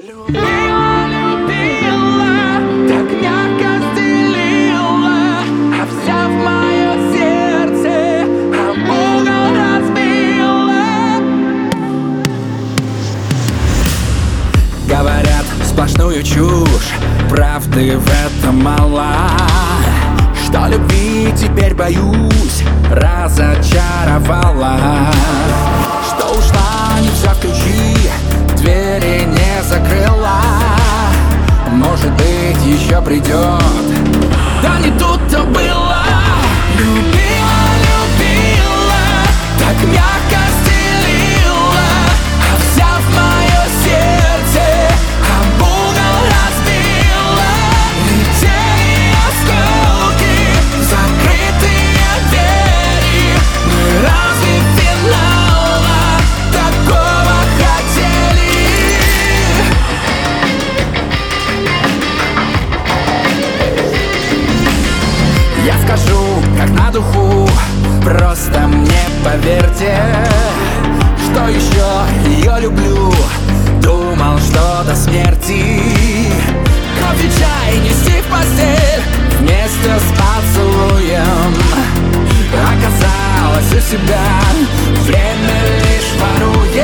Любила, любила, так мягко стелила, а вся в мое сердце об угол разбила. Говорят сплошную чушь, правды в этом мало. Что любви теперь боюсь, разочаровала. Что ушла, не взяв ключи, двери не закрыла. Может быть, еще придет, да не тут-то было. Любила, любила, так мягко стелила, а вся в мое сердце об угол разбила. Летели осколки, закрытые двери. Мы разве финала такого хотели? Я скажу, как на духу, просто мне поверьте, что еще ее люблю. Думал, что до смерти кофе, чай нести в постель вместе с поцелуем. Оказалось, у себя время лишь ворует.